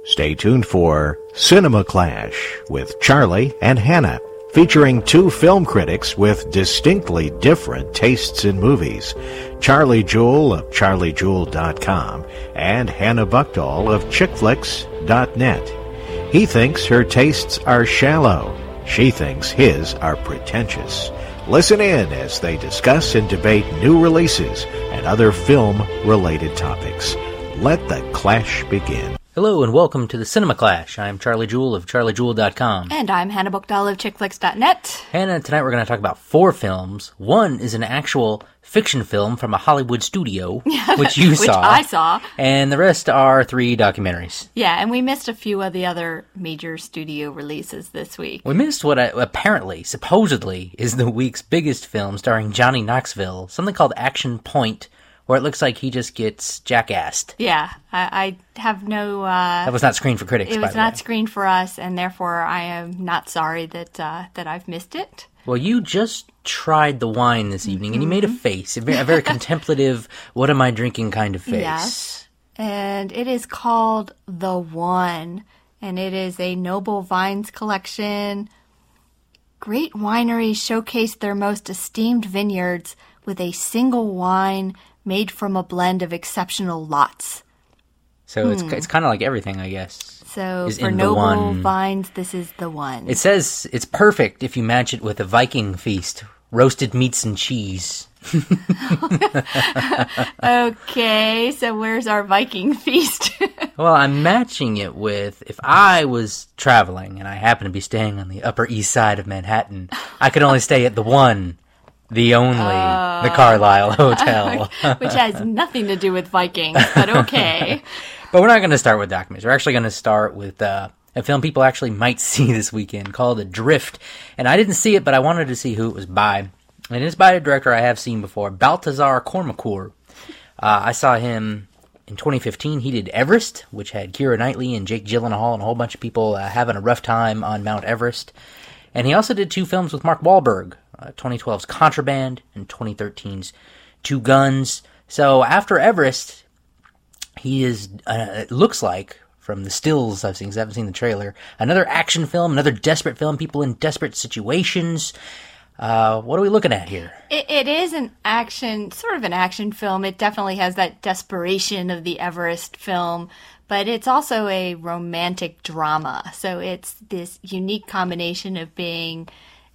Stay tuned for Cinema Clash with Charlie and Hannah, featuring two film critics with distinctly different tastes in movies. Charlie Jewell of charliejewell.com and Hannah Buchdahl of chickflix.net. He thinks her tastes are shallow. She thinks his are pretentious. Listen in as they discuss and debate new releases and other film-related topics. Let the clash begin. Hello and welcome to the Cinema Clash. I'm Charlie Jewell of charliejewell.com. And I'm Hannah Buchdahl of chickflix.net. Hannah, tonight we're going to talk about 4 films. One is an actual fiction film from a Hollywood studio, which you saw. Which I saw. And the rest are 3 documentaries. Yeah, and we missed a few of the other major studio releases this week. We missed what apparently, supposedly, is the week's biggest film starring Johnny Knoxville, something called Action Point, where it looks like he just gets jackassed. Yeah, I have no... that was not screened for critics, by the way. It was not screened for us, and therefore I am not sorry that I've missed it. Well, you just tried the wine this evening, and you made a face, a very contemplative, what am I drinking kind of face. Yes, and it is called The One, and it is a Noble Vines collection. Great wineries showcase their most esteemed vineyards with a single wine made from a blend of exceptional lots. So it's kind of like everything, I guess. So for Noble Vines, this is the one. It says it's perfect if you match it with a Viking feast, roasted meats and cheese. Okay, so where's our Viking feast? Well, I'm matching it with, if I was traveling and I happened to be staying on the Upper East Side of Manhattan, I could only stay at the one, the only, the Carlisle Hotel. Which has nothing to do with Vikings, but okay. But we're not going to start with documentaries. We're actually going to start with a film people actually might see this weekend called Adrift. And I didn't see it, but I wanted to see who it was by. And it's by a director I have seen before, Baltasar Kormákur. I saw him in 2015. He did Everest, which had Keira Knightley and Jake Gyllenhaal and a whole bunch of people having a rough time on Mount Everest. And he also did 2 films with Mark Wahlberg, 2012's Contraband and 2013's Two Guns. So after Everest, he is, it looks like, from the stills I've seen, because I haven't seen the trailer, another action film, another desperate film, people in desperate situations. What are we looking at here? It is an action, sort of an action film. It definitely has that desperation of the Everest film, but it's also a romantic drama. So it's this unique combination of being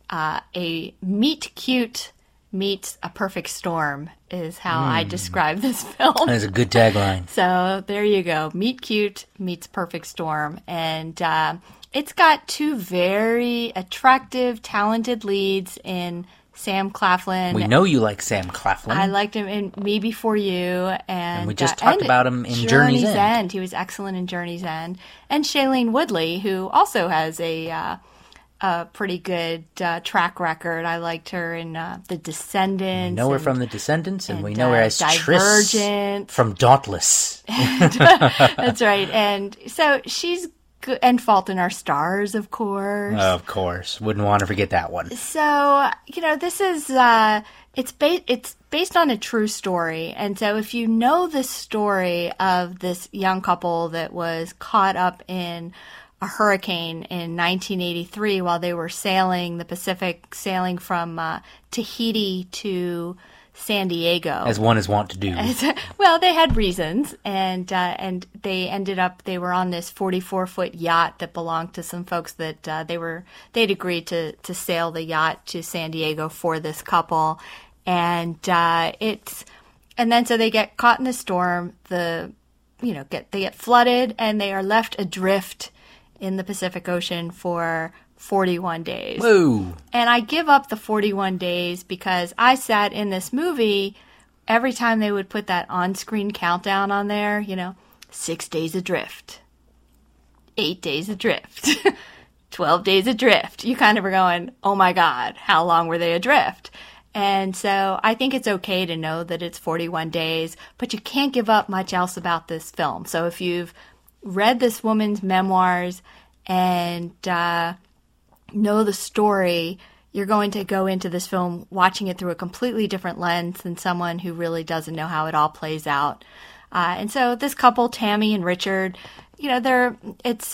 a meet cute meets a perfect storm is how I describe this film. That is a good tagline. So there you go. Meet cute meets perfect storm. And it's got 2 very attractive, talented leads in Sam Claflin. We know you like Sam Claflin. I liked him in Me Before You. And we just talked about him in Journey's End. He was excellent in Journey's End. And Shailene Woodley, who also has a pretty good track record. I liked her in The Descendants. We know her from The Descendants, and we know her as Divergent. Triss from Dauntless. That's right. And so she's good. And Fault in Our Stars, of course. Of course. Wouldn't want to forget that one. So, this is... It's based on a true story. And so if you know the story of this young couple that was caught up in a hurricane in 1983 while they were sailing the Pacific, sailing from Tahiti to San Diego. As one is wont to do. Well, they had reasons, and they were on this 44-foot yacht that belonged to some folks that they'd agreed to sail the yacht to San Diego for this couple, and then so they get caught in the storm. They get flooded, and they are left adrift in the Pacific Ocean for 41 days. Whoa. And I give up the 41 days because I sat in this movie every time they would put that on-screen countdown on there, 6 days adrift, 8 days adrift, 12 days adrift. You kind of were going, oh my God, how long were they adrift? And so I think it's okay to know that it's 41 days, but you can't give up much else about this film. So if you've read this woman's memoirs and know the story, you're going to go into this film watching it through a completely different lens than someone who really doesn't know how it all plays out. And so this couple, Tammy and Richard, it's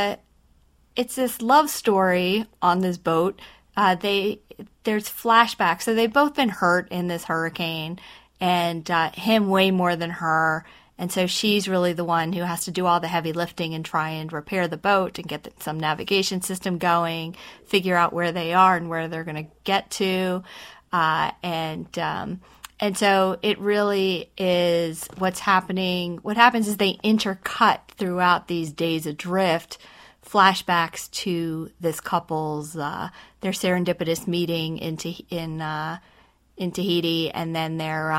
this love story on this boat. There's flashbacks. So they've both been hurt in this hurricane, and him way more than her. And so she's really the one who has to do all the heavy lifting and try and repair the boat and get some navigation system going, figure out where they are and where they're going to get to. And so it really is what's happening. What happens is they intercut throughout these days adrift flashbacks to this couple's their serendipitous meeting in Tahiti, and then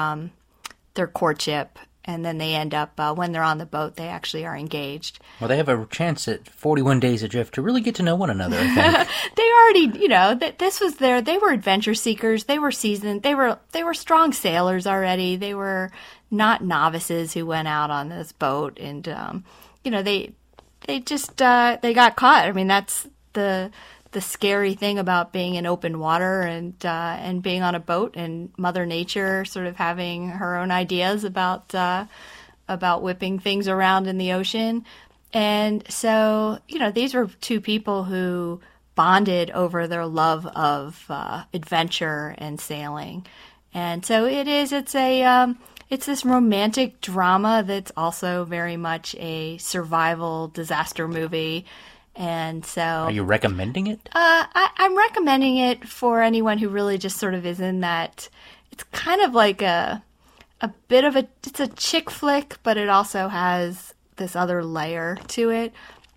their courtship, and then they end up when they're on the boat, they actually are engaged. Well, they have a chance at 41 Days Adrift to really get to know one another, I think. They already, this was they were adventure seekers. They were seasoned. They were strong sailors already. They were not novices who went out on this boat, and they just they got caught. I mean, that's the scary thing about being in open water and being on a boat, and Mother Nature sort of having her own ideas about whipping things around in the ocean. And so, these were two people who bonded over their love of adventure and sailing. And so it's this romantic drama that's also very much a survival disaster movie. And so, are you recommending it? I'm recommending it for anyone who really just sort of is in that. It's kind of like a bit of it's a chick flick, but it also has this other layer to it.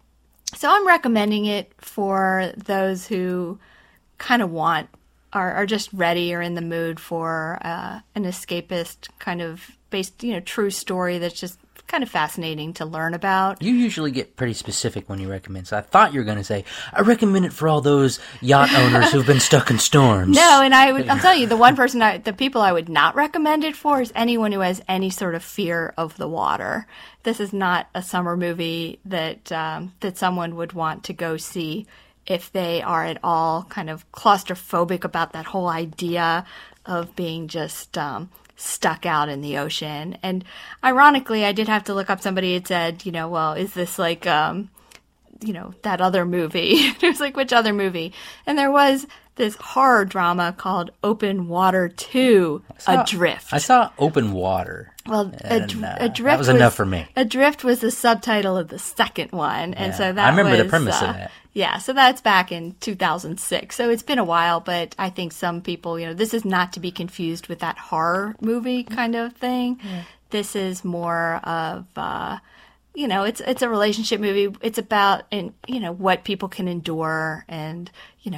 So I'm recommending it for those who kind of are just ready or in the mood for an escapist kind of based, true story that's just kind of fascinating to learn about. You usually get pretty specific when you recommend, so I thought you were going to say, I recommend it for all those yacht owners who've been stuck in storms. No, and I'm telling you, the people I would not recommend it for is anyone who has any sort of fear of the water. This is not a summer movie that someone would want to go see if they are at all kind of claustrophobic about that whole idea of being just stuck out in the ocean. And ironically, I did have to look up, somebody had said, well, is this like, that other movie? It was like, which other movie? And there was this horror drama called Open Water 2, Adrift. I saw Open Water. Well, Adrift that was enough for me. Adrift was the subtitle of the second one. And so that I remember the premise of that. Yeah, so that's back in 2006. So it's been a while, but I think some people, this is not to be confused with that horror movie kind of thing. Yeah. This is more of, it's a relationship movie. It's about, what people can endure. And,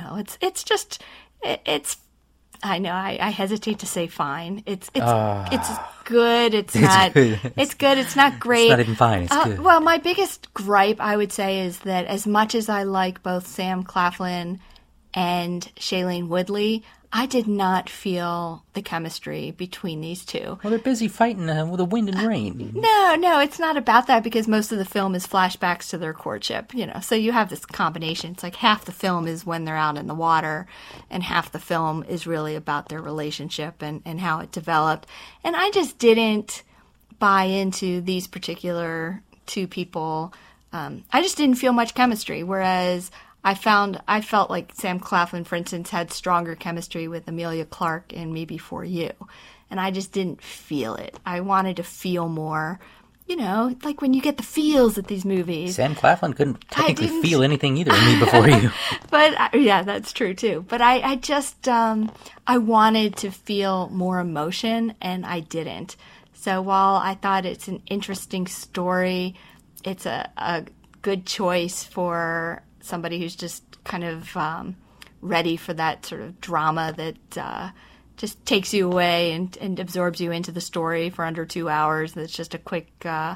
it's I know, I hesitate to say fine. It's good. It's not good. It's good. It's not great. It's not even fine. It's good. Well, my biggest gripe, I would say, is that as much as I like both Sam Claflin and Shailene Woodley, I did not feel the chemistry between these two. Well, they're busy fighting with the wind and rain. No, it's not about that, because most of the film is flashbacks to their courtship, So you have this combination. It's like half the film is when they're out in the water, and half the film is really about their relationship and how it developed. And I just didn't buy into these particular two people. I just didn't feel much chemistry, whereas I felt like Sam Claflin, for instance, had stronger chemistry with Emilia Clarke in Me Before You. And I just didn't feel it. I wanted to feel more, like when you get the feels at these movies. Sam Claflin couldn't technically feel anything either in Me Before You. But, yeah, that's true, too. But I just, I wanted to feel more emotion, and I didn't. So while I thought it's an interesting story, it's a good choice for somebody who's just kind of ready for that sort of drama that just takes you away and absorbs you into the story for under 2 hours. That's just a quick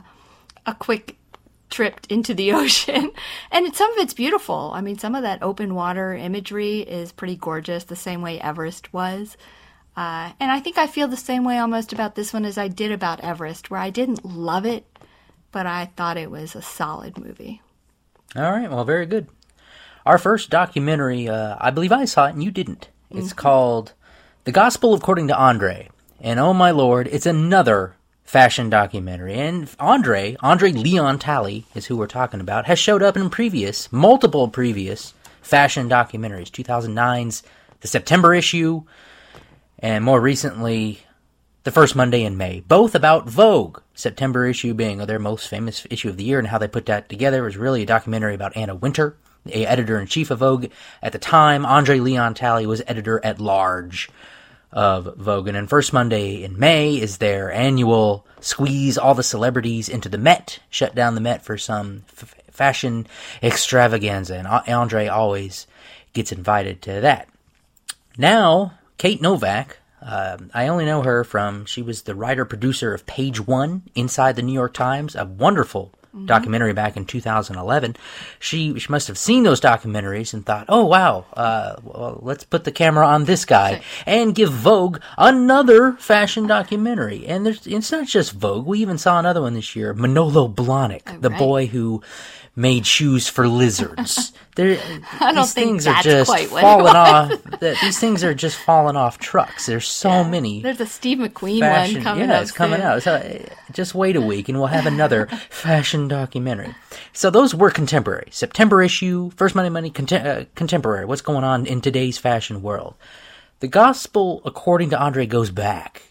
trip into the ocean. And some of it's beautiful. I mean, some of that open water imagery is pretty gorgeous, the same way Everest was. And I think I feel the same way almost about this one as I did about Everest, where I didn't love it, but I thought it was a solid movie. All right, well, very good. Our first documentary, I believe I saw it and you didn't. It's called The Gospel According to Andre. And oh my lord, it's another fashion documentary. And Andre Leon Talley is who we're talking about, has showed up in multiple previous fashion documentaries. 2009's The September issue, and more recently, The First Monday in May, both about Vogue. September issue being their most famous issue of the year, and how they put that together was really a documentary about Anna Wintour, the editor-in-chief of Vogue. At the time, Andre Leon Talley was editor-at-large of Vogue. And then First Monday in May is their annual squeeze all the celebrities into the Met, shut down the Met for some fashion extravaganza, and Andre always gets invited to that. Now, Kate Novak, I only know her from, she was the writer-producer of Page One, Inside the New York Times, a wonderful documentary back in 2011. She must have seen those documentaries and thought, oh, wow, well, let's put the camera on this guy and give Vogue another fashion documentary. And it's not just Vogue. We even saw another one this year, Manolo Blahnik, the boy who made shoes for lizards. I don't think that's quite what falling off. These things are just falling off trucks. There's so many. There's a Steve McQueen one coming out. Yeah, it's coming out. So just wait a week and we'll have another fashion documentary. So those were contemporary. September issue, First Monday, contemporary. What's going on in today's fashion world? The gospel, according to Andre, goes back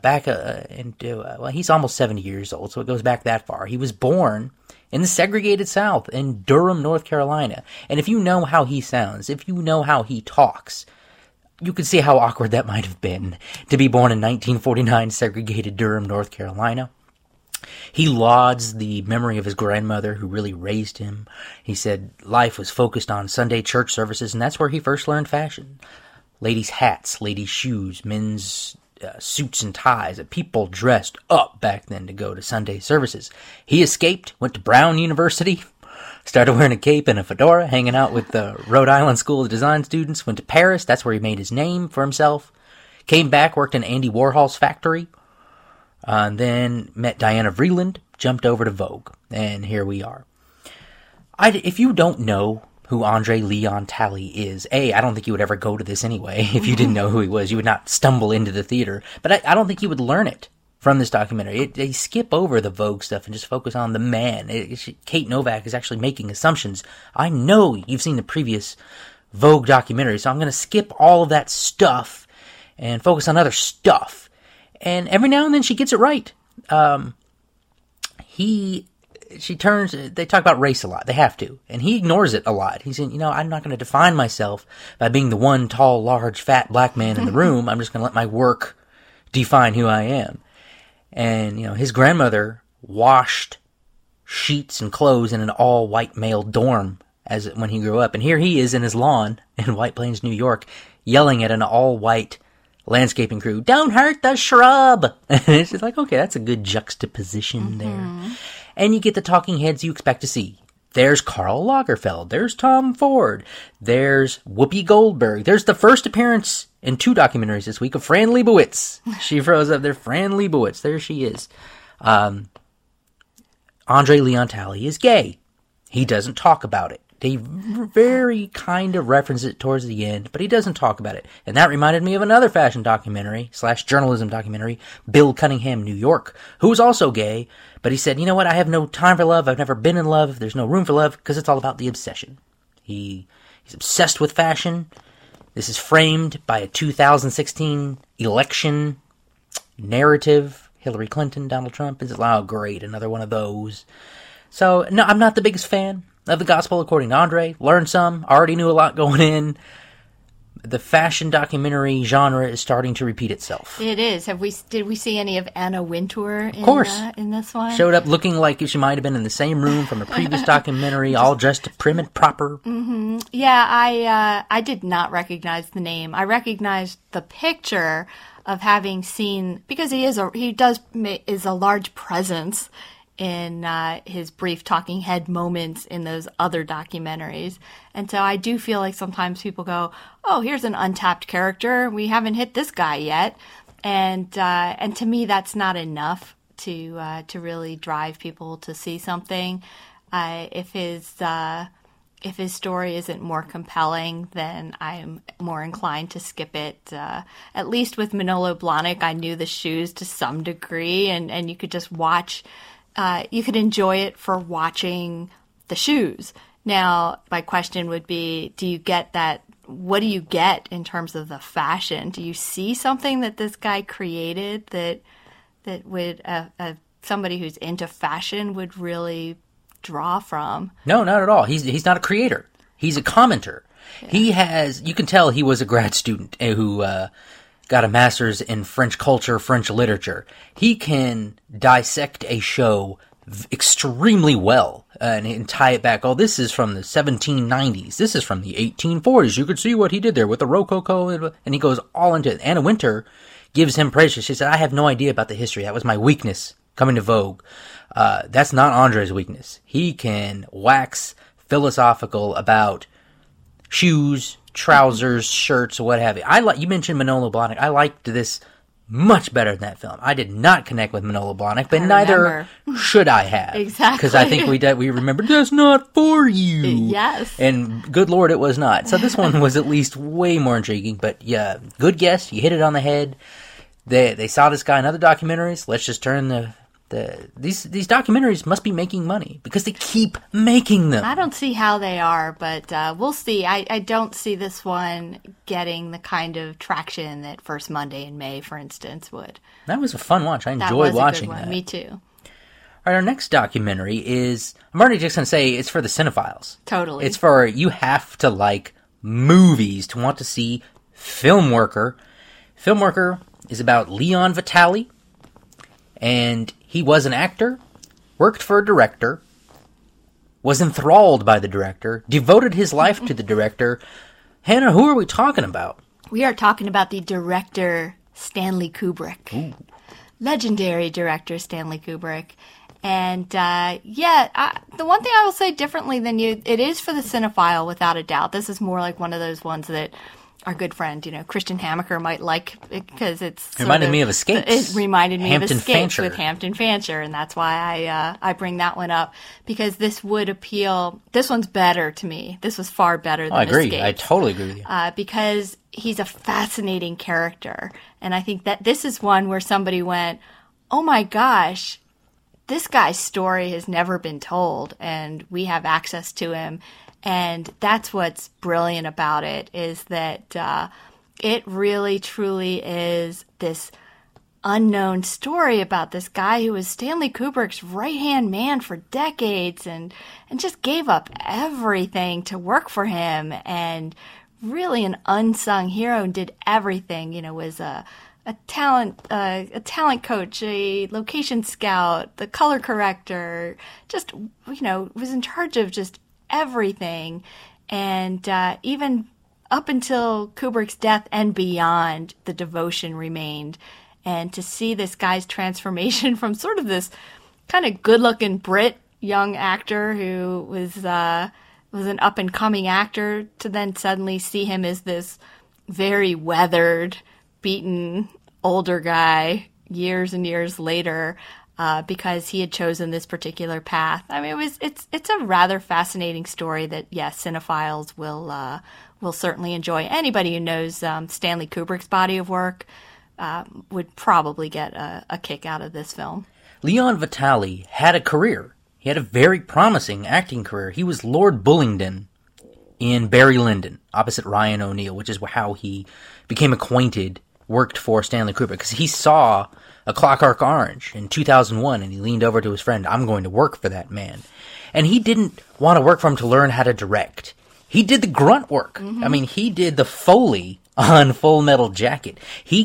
into, well, he's almost 70 years old, so it goes back that far. He was born in the segregated South, in Durham, North Carolina. And if you know how he sounds, if you know how he talks, you can see how awkward that might have been to be born in 1949 segregated Durham, North Carolina. He lauds the memory of his grandmother who really raised him. He said life was focused on Sunday church services, and that's where he first learned fashion. Ladies' hats, ladies' shoes, men's suits and ties. People dressed up back then to go to Sunday services. He escaped, went to Brown University, started wearing a cape and a fedora, hanging out with the Rhode Island School of Design students, went to Paris, that's where he made his name for himself, came back, worked in Andy Warhol's factory, and then met Diana Vreeland, jumped over to Vogue, and here we are. If you don't know who Andre Leon Talley is, I don't think you would ever go to this anyway. If you didn't know who he was, you would not stumble into the theater. But I don't think you would learn it from this documentary. They skip over the Vogue stuff and just focus on the man. Kate Novak is actually making assumptions. I know you've seen the previous Vogue documentary, so I'm going to skip all of that stuff and focus on other stuff. And every now and then she gets it right. They talk about race a lot. They have to. And he ignores it a lot. He's saying, I'm not going to define myself by being the one tall, large, fat black man in the room. I'm just going to let my work define who I am. And, his grandmother washed sheets and clothes in an all-white male dorm when he grew up. And here he is in his lawn in White Plains, New York, yelling at an all-white landscaping crew, "Don't hurt the shrub!" And it's just like, okay, that's a good juxtaposition there. And you get the talking heads you expect to see. There's Karl Lagerfeld. There's Tom Ford. There's Whoopi Goldberg. There's the first appearance in 2 documentaries this week of Fran Lebowitz. She froze up there. Fran Lebowitz. There she is. Andre Leon Talley is gay. He doesn't talk about it. They very kind of reference it towards the end, but he doesn't talk about it. And that reminded me of another fashion documentary / journalism documentary, Bill Cunningham, New York, who was also gay, but he said, you know what, I have no time for love, I've never been in love, there's no room for love, because it's all about the obsession. He's obsessed with fashion. This is framed by a 2016 election narrative. Hillary Clinton, Donald Trump, great, another one of those. So, no, I'm not the biggest fan of the Gospel According to Andre. Learned some, already knew a lot going in. The fashion documentary genre is starting to repeat itself. It is. Did we see any of Anna Wintour in this one? Showed up looking like she might have been in the same room from a previous documentary, all dressed prim and proper. Mm-hmm. Yeah, I did not recognize the name. I recognized the picture of having seen, because he is a large presence in his brief talking head moments in those other documentaries. And so I do feel like sometimes people go, oh, here's an untapped character. We haven't hit this guy yet. And to me, that's not enough to really drive people to see something. If if his story isn't more compelling, then I'm more inclined to skip it. At least with Manolo Blahnik, I knew the shoes to some degree, and you could just watch. You could enjoy it for watching the shoes. Now, my question would be, do you get that? What do you get in terms of the fashion? Do you see something that this guy created that would somebody who's into fashion would really draw from? No, not at all. He's not a creator. He's a commenter. Yeah. You can tell he was a grad student who got a master's in French culture, French literature. He can dissect a show extremely well and tie it back. Oh, this is from the 1790s. This is from the 1840s. You could see what he did there with the Rococo. And he goes all into it. Anna Wintour gives him praise. She said, I have no idea about the history. That was my weakness coming to Vogue. That's not Andre's weakness. He can wax philosophical about shoes, trousers, shirts, what have you. You mentioned Manolo Blahnik. I liked this much better than that film. I did not connect with Manolo Blahnik, but neither should I have. Exactly. Because I think we remembered, that's not for you. Yes. And good Lord, it was not. So this one was at least way more intriguing. But yeah, good guess. You hit it on the head. They saw this guy in other documentaries. Let's just turn these documentaries must be making money because they keep making them. I don't see how they are, but we'll see. I don't see this one getting the kind of traction that First Monday in May, for instance, would. That was a fun watch. I enjoyed watching that. Me too. All right, our next documentary is, I'm already just going to say, it's for the cinephiles. Totally. It's for, you have to like movies to want to see Film Worker. Film Worker is about Leon Vitali, and he was an actor, worked for a director, was enthralled by the director, devoted his life to the director. Hannah, who are we talking about? We are talking about the director Stanley Kubrick. Ooh. Legendary director Stanley Kubrick. And, the one thing I will say differently than you, it is for the cinephile, without a doubt. This is more like one of those ones that our good friend, Christian Hamaker might like because it's reminded me of Escapes. It reminded me Hampton of Escapes Fancher. with Hampton Fancher, and that's why I bring that one up, because this would appeal. This one's better to me. This was far better than I agree. Escapes. I totally agree with you. Because he's a fascinating character, and I think that this is one where somebody went, "Oh my gosh, this guy's story has never been told, and we have access to him." And that's what's brilliant about it, is that it really, truly is this unknown story about this guy who was Stanley Kubrick's right-hand man for decades and just gave up everything to work for him, and really an unsung hero, and did everything, was a talent coach, a location scout, the color corrector, just, was in charge of just everything. And even up until Kubrick's death and beyond, the devotion remained. And to see this guy's transformation from sort of this kind of good-looking Brit young actor who was an up-and-coming actor, to then suddenly see him as this very weathered, beaten older guy years and years later, because he had chosen this particular path. I mean, it's a rather fascinating story that, yes, cinephiles will certainly enjoy. Anybody who knows Stanley Kubrick's body of work would probably get a kick out of this film. Leon Vitali had a career. He had a very promising acting career. He was Lord Bullingdon in Barry Lyndon, opposite Ryan O'Neal, which is how he became acquainted, worked for Stanley Kubrick, because he saw A Clockwork Orange in 2001, and he leaned over to his friend, I'm going to work for that man. And he didn't want to work for him to learn how to direct. He did the grunt work. Mm-hmm. I mean, he did the Foley on Full Metal Jacket. He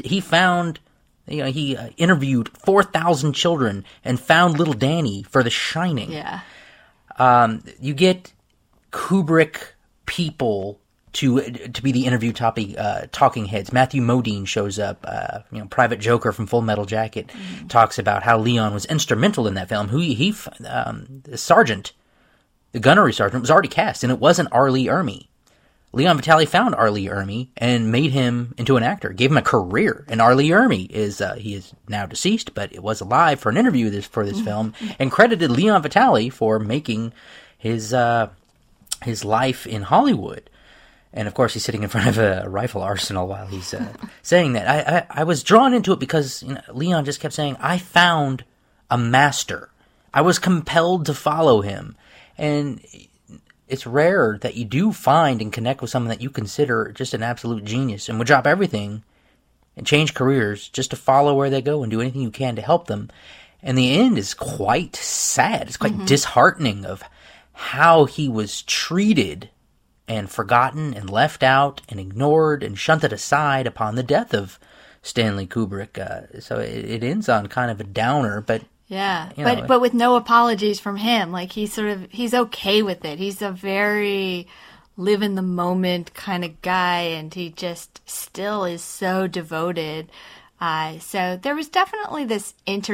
interviewed 4,000 children and found little Danny for The Shining. Yeah. You get Kubrick people to be the interview talking heads. Matthew Modine shows up. Private Joker from Full Metal Jacket talks about how Leon was instrumental in that film. The sergeant, the gunnery sergeant, was already cast, and it wasn't R. Lee Ermey. Leon Vitali found R. Lee Ermey and made him into an actor, gave him a career. And R. Lee Ermey he is now deceased, but it was alive for an interview for this film, and credited Leon Vitali for making his his life in Hollywood. And of course, he's sitting in front of a rifle arsenal while he's saying that. I was drawn into it because Leon just kept saying, I found a master. I was compelled to follow him. And it's rare that you do find and connect with someone that you consider just an absolute genius and would drop everything and change careers just to follow where they go and do anything you can to help them. And the end is quite sad. It's quite disheartening of how he was treated and forgotten and left out and ignored and shunted aside upon the death of Stanley Kubrick. So it ends on kind of a downer, but yeah, but with no apologies from him. Like he's okay with it. He's a very live in the moment kind of guy, and he just still is so devoted. So there was definitely this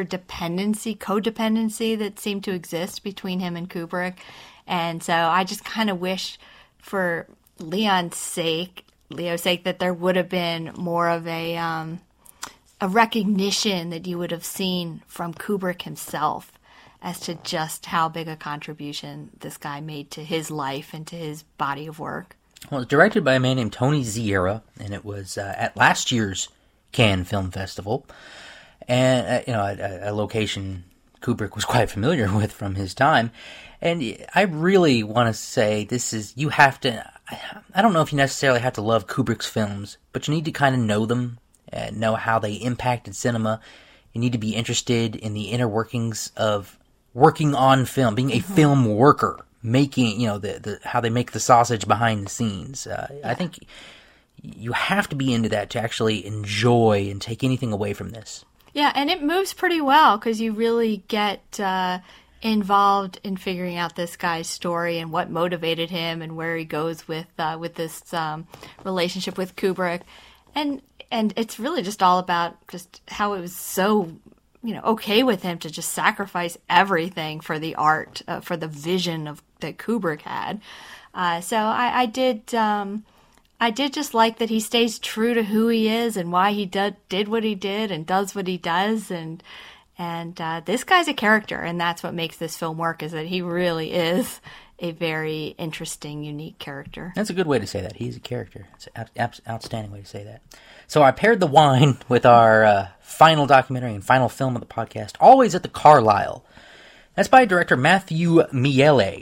codependency that seemed to exist between him and Kubrick. And so I just kind of wish for Leo's sake, that there would have been more of a recognition that you would have seen from Kubrick himself as to just how big a contribution this guy made to his life and to his body of work. Well, it was directed by a man named Tony Zierra, and it was at last year's Cannes Film Festival, and a location Kubrick was quite familiar with from his time. And I really want to say you have to, I don't know if you necessarily have to love Kubrick's films, but you need to kind of know them, know how they impacted cinema. You need to be interested in the inner workings of working on film, being a film worker, making, how they make the sausage behind the scenes. I think you have to be into that to actually enjoy and take anything away from this. Yeah, and it moves pretty well because you really get involved in figuring out this guy's story and what motivated him and where he goes with this relationship with Kubrick, and it's really just all about just how it was so okay with him to just sacrifice everything for the art, for the vision that Kubrick had. So I did just like that he stays true to who he is and why he did what he did and does what he does. And this guy's a character, and that's what makes this film work, is that he really is a very interesting, unique character. That's a good way to say that. He's a character. It's an outstanding way to say that. So I paired the wine with our final documentary and final film of the podcast, Always at the Carlisle. That's by director Matthew Miele.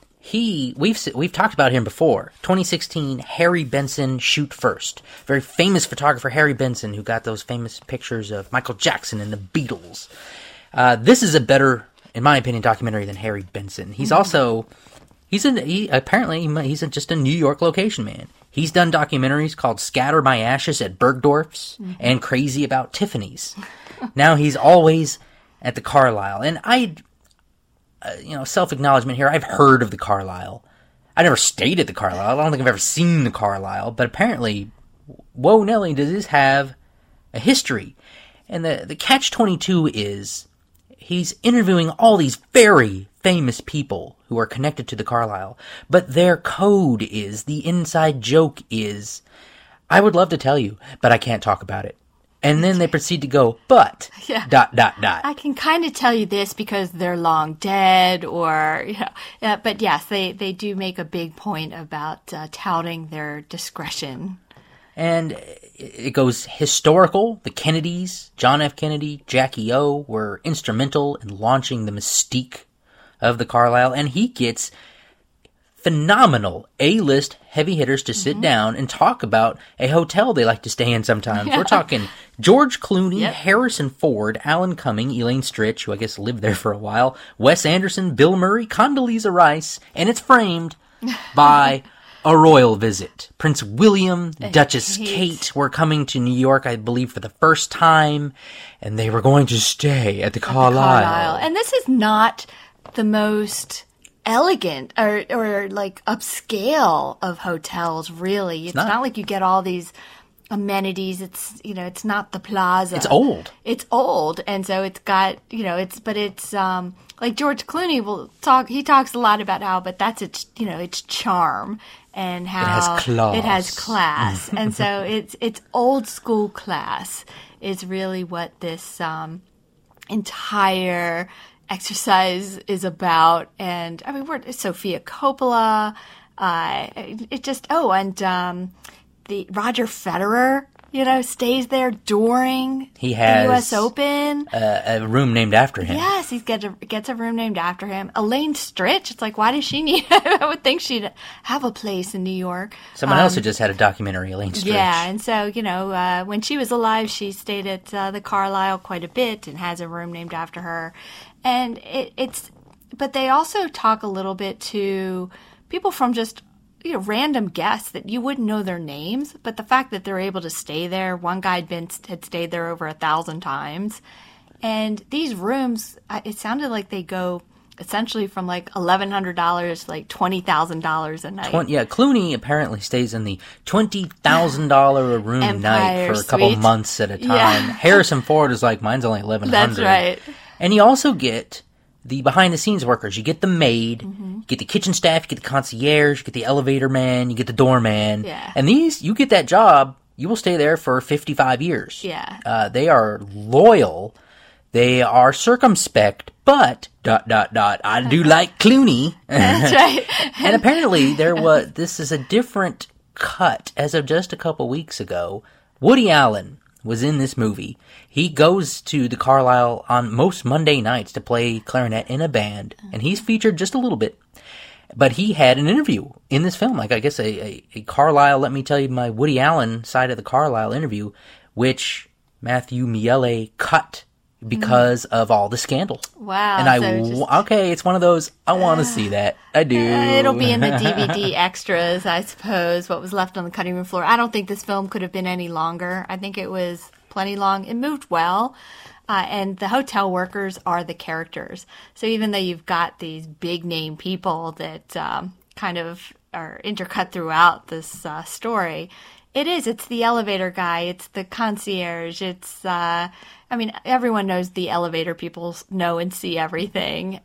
We've talked about him before. 2016, Harry Benson, Shoot First. Very famous photographer Harry Benson, who got those famous pictures of Michael Jackson and the Beatles. This is a better, in my opinion, documentary than Harry Benson. He's also, he's just a New York location man. He's done documentaries called Scatter My Ashes at Bergdorf's and Crazy About Tiffany's. Now he's always at the Carlisle. And self-acknowledgement here, I've heard of the Carlisle. I never stayed at the Carlisle. I don't think I've ever seen the Carlisle. But apparently, whoa, Nelly, does this have a history? And the catch-22 is he's interviewing all these very famous people who are connected to the Carlisle. But their code is, the inside joke is, I would love to tell you, but I can't talk about it. And then they proceed to go, but, ... I can kind of tell you this because they're long dead or, but yes, they do make a big point about touting their discretion. And it goes historical. The Kennedys, John F. Kennedy, Jackie O, were instrumental in launching the mystique of the Carlisle. And he gets phenomenal A-list heavy hitters to sit down and talk about a hotel they like to stay in sometimes. Yeah. We're talking George Clooney, Harrison Ford, Alan Cumming, Elaine Stritch, who I guess lived there for a while, Wes Anderson, Bill Murray, Condoleezza Rice, and it's framed by a royal visit. Prince William, Duchess Kate were coming to New York, I believe, for the first time, and they were going to stay at the Carlisle. And this is not the most elegant or like upscale of hotels, really. It's not like you get all these amenities. It's it's not the Plaza. It's old. It's old, and so it's got it's like George Clooney will talk. He talks a lot about how, but that's its its charm and how it has class, and so it's old school class is really what this entire exercise is about. And I mean, Sofia Coppola, It just the Roger Federer, stays there during He the has U.S. Open. a room named after him. Yes, he gets a room named after him. Elaine Stritch, it's like, why does she need... I would think she'd have a place in New York. Someone else who just had a documentary, Elaine Stritch. Yeah, and so, when she was alive, she stayed at the Carlisle quite a bit and has a room named after her. And but they also talk a little bit to people from just... random guests that you wouldn't know their names, but the fact that they're able to stay there, one guy had stayed there over 1,000 times, and these rooms, it sounded like they go essentially from like $1,100 to like $20,000 a night. Clooney apparently stays in the $20,000 a room Empire night for a couple Suite. months at a time. Yeah. Harrison Ford is like, mine's only $1,100. That's right. And you also get the behind-the-scenes workers. You get the maid, Mm-hmm. you get the kitchen staff, you get the concierge, you get the elevator man, you get the doorman. Yeah. And you get that job, you will stay there for 55 years. Yeah. They are loyal. They are circumspect, but ... I do like Clooney. That's right. And apparently this is a different cut as of just a couple weeks ago. Woody Allen was in this movie. He goes to the Carlisle on most Monday nights to play clarinet in a band, and he's featured just a little bit. But he had an interview in this film, like I guess a Carlisle, let me tell you my Woody Allen side of the Carlisle interview, which Matthew Miele cut because of all the scandal. Wow. And it's one of those, I want to see that. I do. It'll be in the DVD extras, I suppose, what was left on the cutting room floor. I don't think this film could have been any longer. I think it was plenty long. It moved well. And the hotel workers are the characters. So even though you've got these big name people that kind of are intercut throughout this story, it's the elevator guy, it's the concierge, everyone knows the elevator people know and see everything.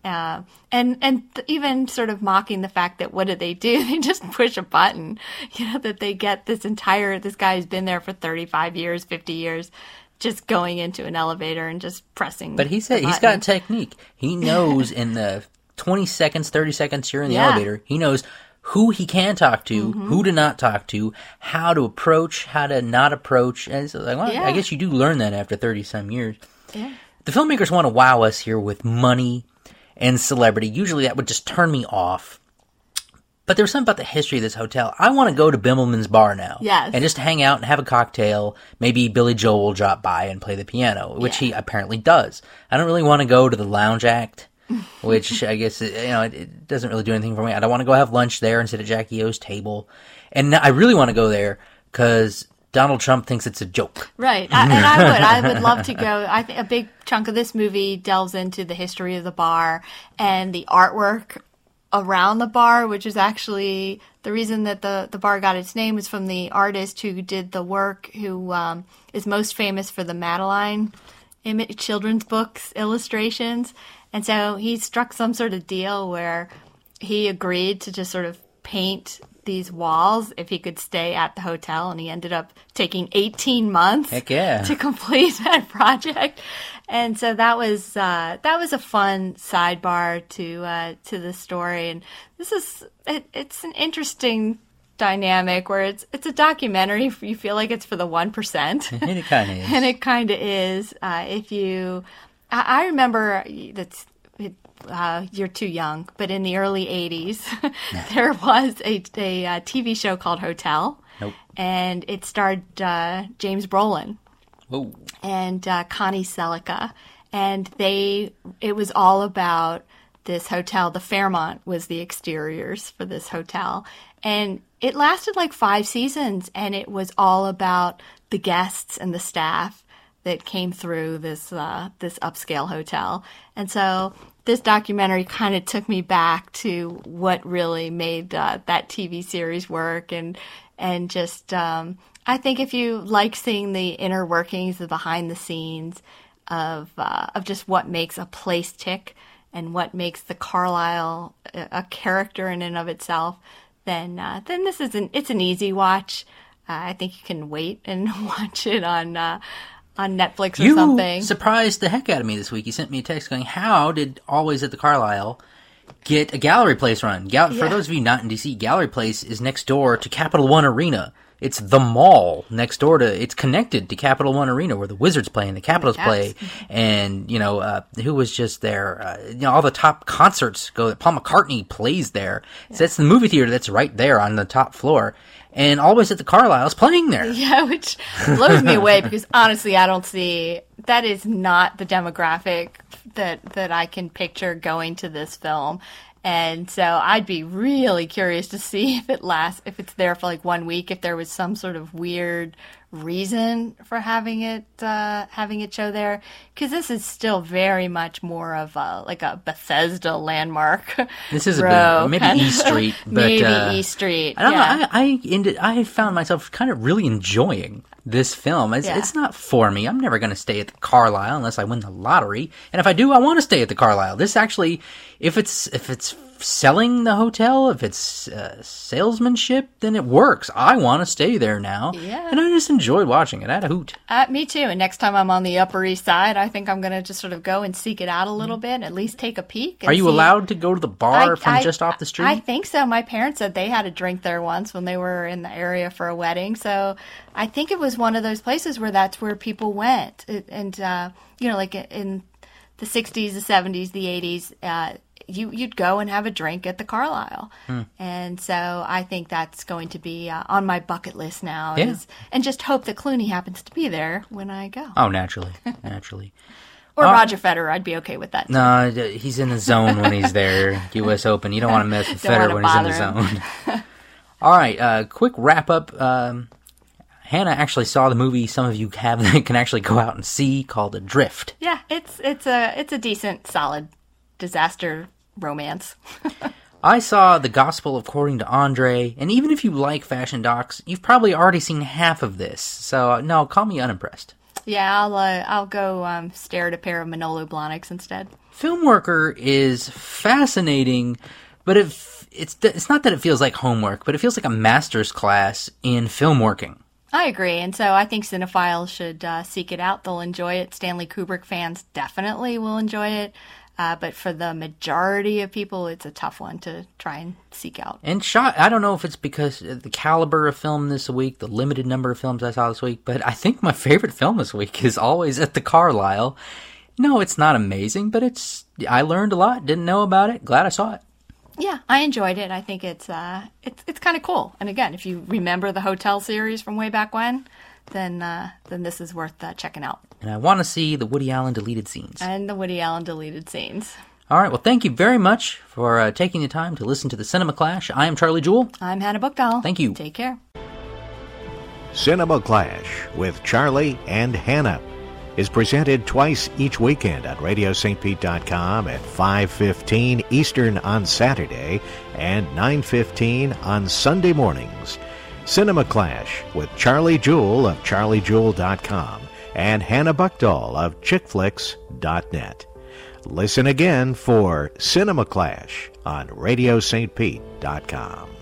Even sort of mocking the fact that what do? They just push a button, that they get this guy who's been there for 35 years, 50 years, just going into an elevator and just pressing. But he said he's got technique. He knows in the 20 seconds, 30 seconds you're in the elevator, he knows who he can talk to, who to not talk to, how to approach, how to not approach. And it's like, well, I guess you do learn that after 30-some years. Yeah. The filmmakers want to wow us here with money and celebrity. Usually that would just turn me off. But there's something about the history of this hotel. I want to go to Bimmelman's Bar now. Yes. And just hang out and have a cocktail. Maybe Billy Joel will drop by and play the piano, which he apparently does. I don't really want to go to the Lounge Act, which I guess, it doesn't really do anything for me. I don't want to go have lunch there and sit at Jackie O's table. And I really want to go there because Donald Trump thinks it's a joke. Right. I would love to go. I think a big chunk of this movie delves into the history of the bar and the artwork around the bar, which is actually the reason that the bar got its name, is from the artist who did the work, who is most famous for the Madeline children's books illustrations. And so he struck some sort of deal where he agreed to just sort of paint these walls if he could stay at the hotel, and he ended up taking 18 months to complete that project. And so that was a fun sidebar to the story. And this is it's an interesting dynamic where it's a documentary. You feel like it's for the 1%. And it kind of is. And it kind of is. I remember that's. You're too young, but in the early 80s, there was a TV show called Hotel. Nope. And it starred James Brolin. Whoa. And Connie Selica. And it was all about this hotel. The Fairmont was the exteriors for this hotel. And it lasted like 5 seasons, and it was all about the guests and the staff that came through this upscale hotel. And so this documentary kind of took me back to what really made that TV series work, and just I think if you like seeing the inner workings, the behind the scenes of just what makes a place tick and what makes the Carlisle a character in and of itself, then this it's an easy watch. I think you can wait and watch it on Netflix or something. You surprised the heck out of me this week. You sent me a text going, how did Always at the Carlisle get a Gallery Place run. For those of you not in DC, Gallery Place is next door to Capital One Arena. It's the mall next door it's connected to Capital One Arena where the Wizards play and the Capitals play. And, who was just there? All the top concerts go, Paul McCartney plays there. Yeah. So that's the movie theater that's right there on the top floor. And Always at the Carlisle's playing there. Yeah, which blows me away because honestly, I don't see, that is not the demographic that I can picture going to this film. And so I'd be really curious to see if it's there for like 1 week, if there was some sort of weird reason for having it show there, because this is still very much more of a Bethesda landmark. This is maybe East Street, but maybe East Street. I don't know. I found myself kind of really enjoying this film. It's not for me. I'm never going to stay at the Carlisle unless I win the lottery, and if I do, I want to stay at the Carlisle. This actually, if it's selling the hotel, if it's salesmanship, then it works. I want to stay there now. Yeah. And I just enjoyed watching it. I had a hoot. Me too. And next time I'm on the Upper East Side, I think I'm going to just sort of go and seek it out a little bit, at least take a peek. Are you allowed to go to the bar from just off the street? I think so. My parents said they had a drink there once when they were in the area for a wedding. So I think it was one of those places where that's where people went. And, like in the 60s, the 70s, the 80s, you'd go and have a drink at the Carlisle. And so I think that's going to be on my bucket list now. Yeah. And just hope that Clooney happens to be there when I go. Oh, naturally. Or Roger Federer. I'd be okay with that too. No, he's in the zone when he's there. U.S. Open. You don't want to mess with Federer when he's in the zone. All right, quick wrap-up. Hannah actually saw the movie some of you can actually go out and see called Adrift. Yeah, it's a decent, solid disaster romance. I saw The Gospel According to Andre, and even if you like fashion docs, you've probably already seen half of this. So, no, call me unimpressed. Yeah, I'll go stare at a pair of Manolo Blahniks instead. Filmworker is fascinating, but it's not that it feels like homework, but it feels like a master's class in filmworking. I agree, and so I think cinephiles should seek it out. They'll enjoy it. Stanley Kubrick fans definitely will enjoy it. But for the majority of people, it's a tough one to try and seek out. And I don't know if it's because of the caliber of film this week, the limited number of films I saw this week, but I think my favorite film this week is Always at the Carlisle. No, it's not amazing, but I learned a lot, didn't know about it, glad I saw it. Yeah, I enjoyed it. I think it's kind of cool. And again, if you remember the Hotel series from way back when, then this is worth checking out. And I want to see the Woody Allen deleted scenes. And the Woody Allen deleted scenes. All right, well, thank you very much for taking the time to listen to the Cinema Clash. I am Charlie Jewell. I'm Hannah Buchdahl. Thank you. Take care. Cinema Clash with Charlie and Hannah is presented twice each weekend on RadioSt.Pete.com at 5:15 Eastern on Saturday and 9:15 on Sunday mornings. Cinema Clash with Charlie Jewell of CharlieJewell.com and Hannah Buchdahl of ChickFlix.net. Listen again for Cinema Clash on RadioSt.Pete.com.